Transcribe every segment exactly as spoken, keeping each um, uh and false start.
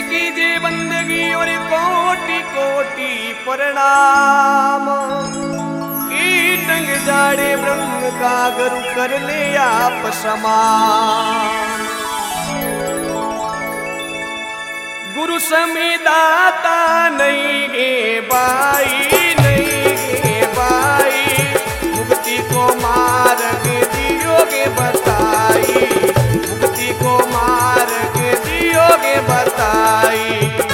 कीजिए बंदगी और कोटि कोटि प्रणाम। कीटंग जाड़े ब्रह्म का गुरु कर ले आप समान। गुरु समिदाता नहीं गे बाई, नहीं गे बाई, मुक्ति को मार्ग दियोगे बताई, मुक्ति को मार्ग दियोगे बताई।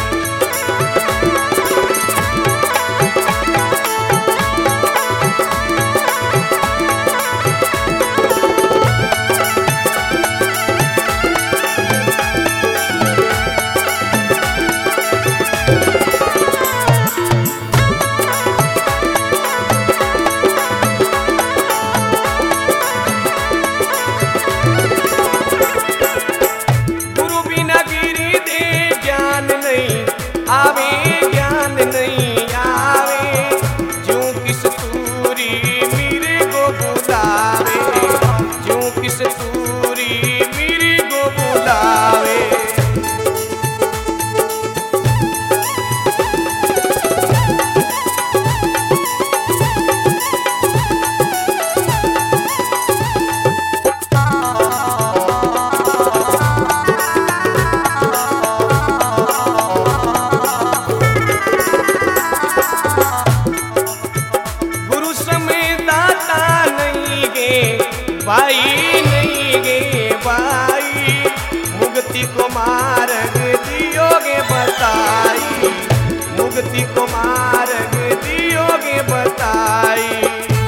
भाई नहीं गे भाई, मुक्ति को मार्ग दियोगे बताई, मुक्ति को मार्ग दियोगे बताई।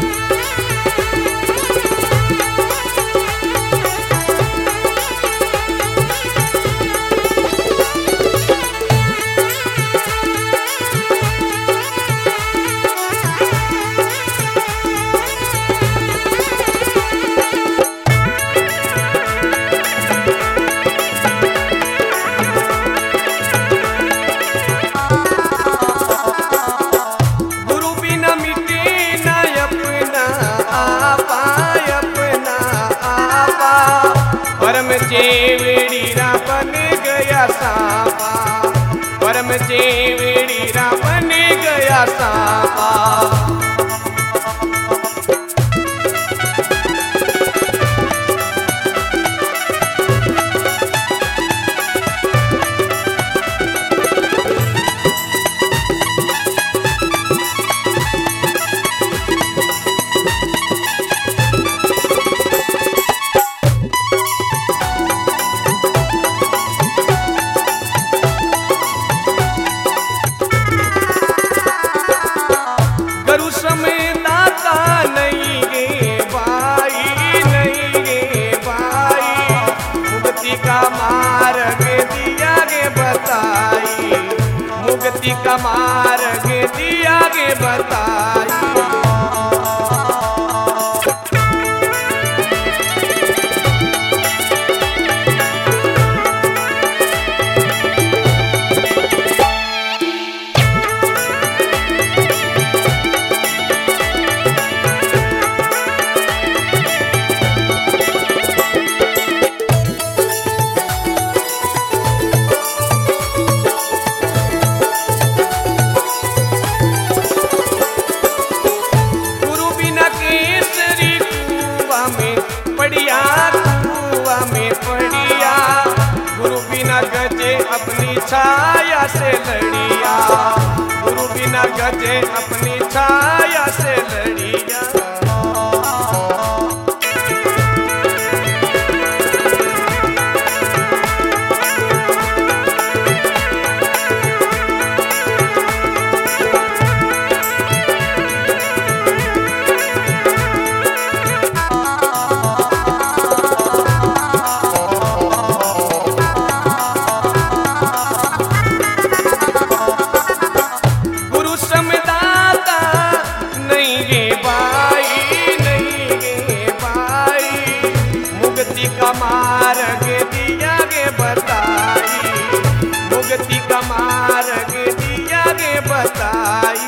परम चेवड़ीरा बन गया सांपा, परम चेवड़ीरा बन गया सांपा। मुक्ति का मार्ग दिया गे बताई। पड़िया कुआं में पड़िया, गुरु बिना गजे अपनी छाया से लड़िया, गुरु बिना गजे अपनी छाया से लड़िया। का मार्ग दिया गे बताई, मुक्ति का मार्ग दिया गे बताई।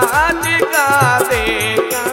काज का देखा।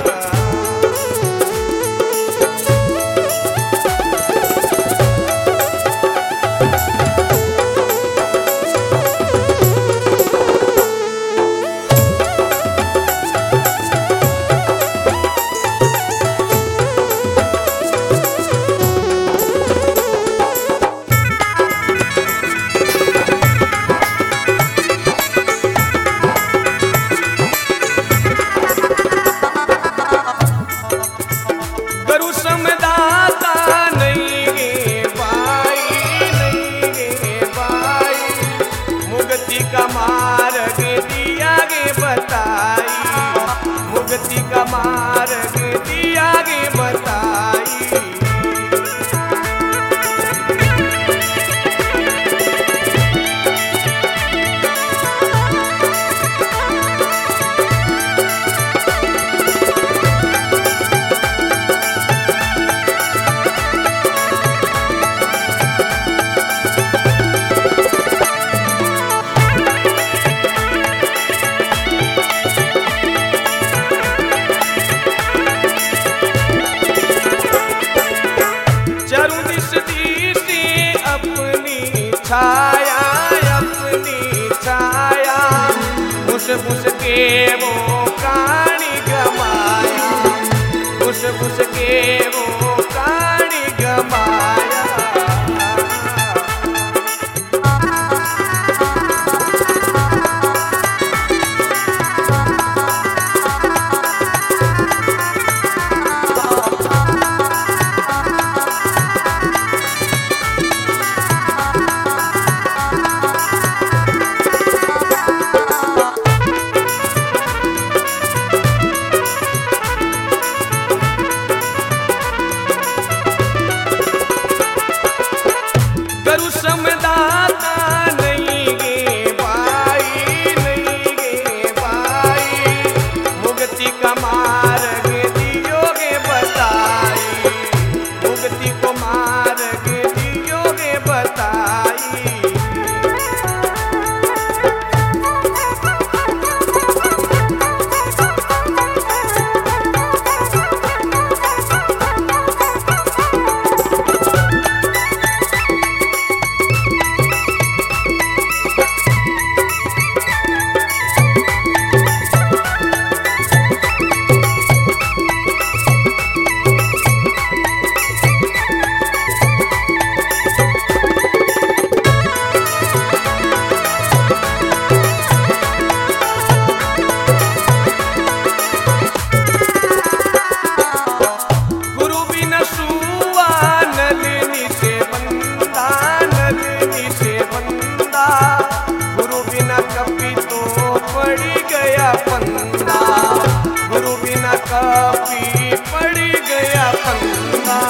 गुरु समदाता नहीं गे भाई, नहीं गे भाई, मुक्ति का मार्ग दिया गे बताई, मुक्ति का मार्ग दिया गे बताई। चारों दिश दिशे अपनी छाया, अपनी छाया, बुस बुस के वो प्राणी गमाया, बुस बुस के वो प्राणी गमाया। गुरु समदाता नहीं गे भाई, नहीं गे भाई, मुक्ति का मार्ग दियोगे बताई, मुक्ति को मार्ग दियोगे बताई। गुरु बिना सुआ नलिनी से बंदा, नलिनी से बंदा, गुरु बिना कपि तो पड़ गया फंदा, गुरु बिना कपि पड़ गया फंदा।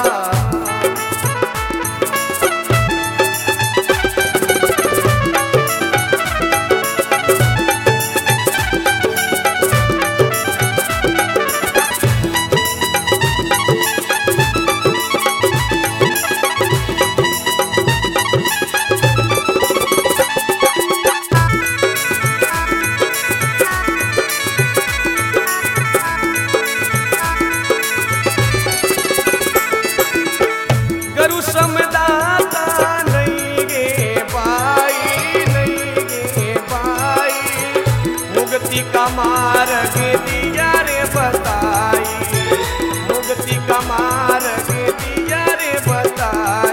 गुरु समदाता नहीं गे भाई, नहीं गे भाई, मुक्ति का मार्ग दिया रे बताई, मुक्ति का मार्ग दिया रे बताई।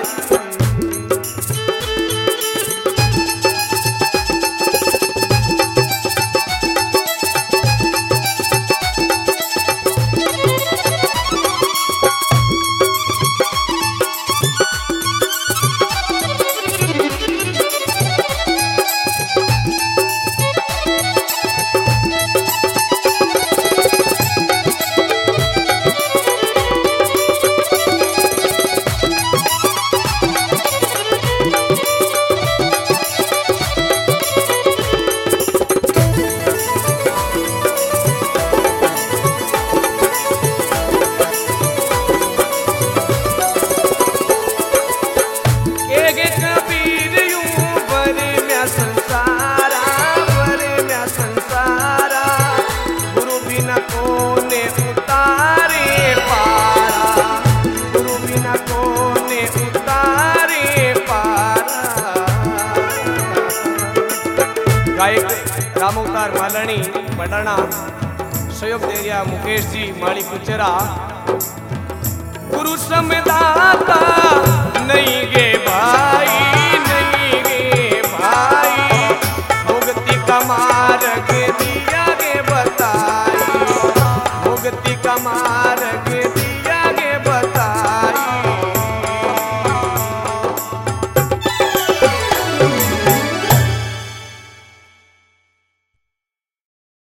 राम अवतार मालणी पटाना सहयोग दे रहा मुकेश जी माली कुचरा गुरु समदाता